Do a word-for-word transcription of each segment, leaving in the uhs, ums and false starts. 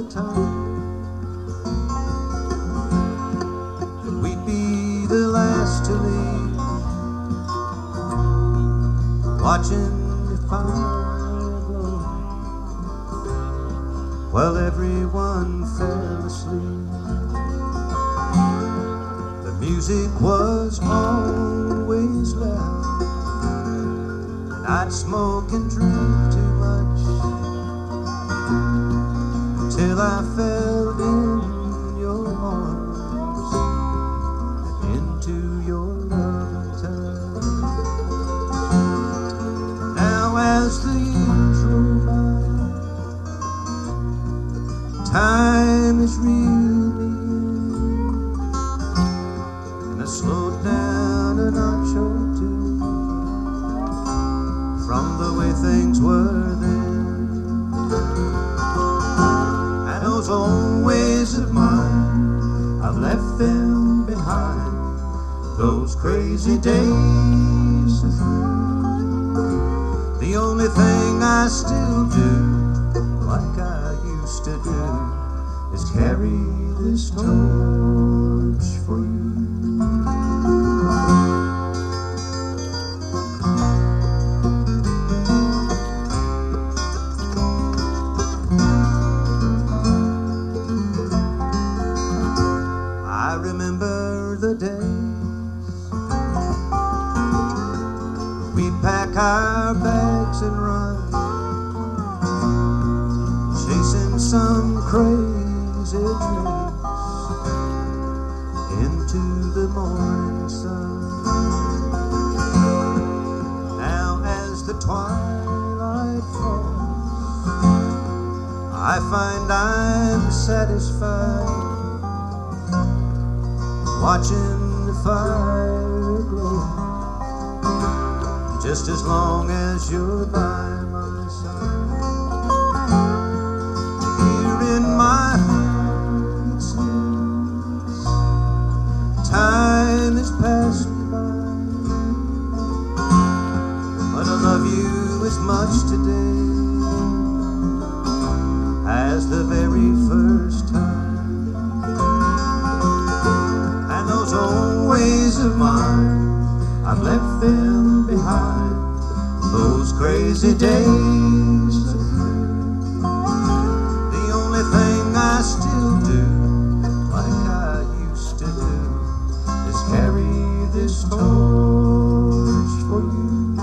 the time that we'd be the last to leave, watching the fire glow while everyone fell asleep. The music was always loud, and I'd smoke and drink too much till I fell in your arms and into your loving touch. Now as the years roll by, time is reeled me in, and I slowed down a notch or two from the way things were then. And those old ways of mine, I've left them behind. Those crazy days are through. The only thing I still do, like I used to do, is carry this torch for you. I remember the days we'd pack our bags and run, chasing some crazy dreams into the morning sun. Now as the twilight falls, I find I'm satisfied watching the fire glow, just as long as you're by my side. Here in my heart it seems time has passed me by, but I love you as much today as the very first time. Those old ways of mine, I've left them behind. Those crazy days are through. The only thing I still do, like I used to do, is carry this torch for you.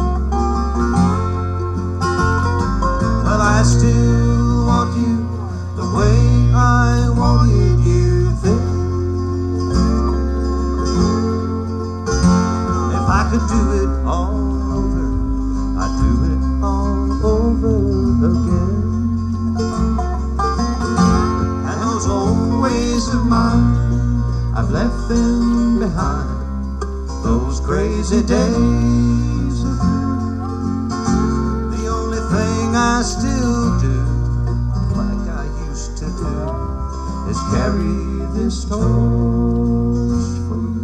Well, I still want you the way I wanted you then. I could do it all over, I'd do it all over again. And those old ways of mine, I've left them behind. Those crazy days are through. The only thing I still do, like I used to do, is carry this torch for you.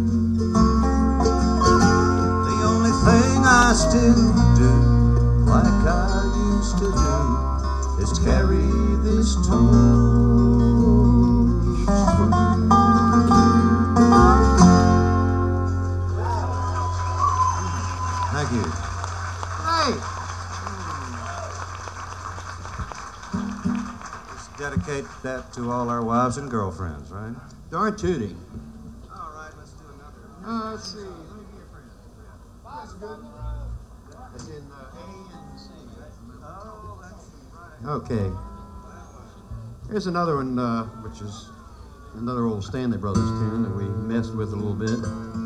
I still do, like I used to do, is carry this torch for you. Thank you. Hey! Let's dedicate that to all our wives and girlfriends, right? Darn tooting. All right, let's do another. Uh, let's see. Let me be your friend. That's good. That's in uh, A and C. Oh, that's right. Okay. Here's another one, uh, which is another old Stanley Brothers tune that we messed with a little bit.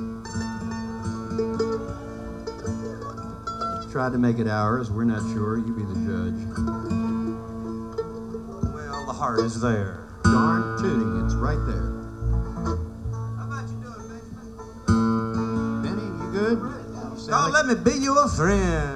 Tried to make it ours. We're not sure. You be the judge. Well, the heart is there. Darn tooting. It's right there. How about you doing, Benjamin? Benny, you good? Oh, let me be your friend.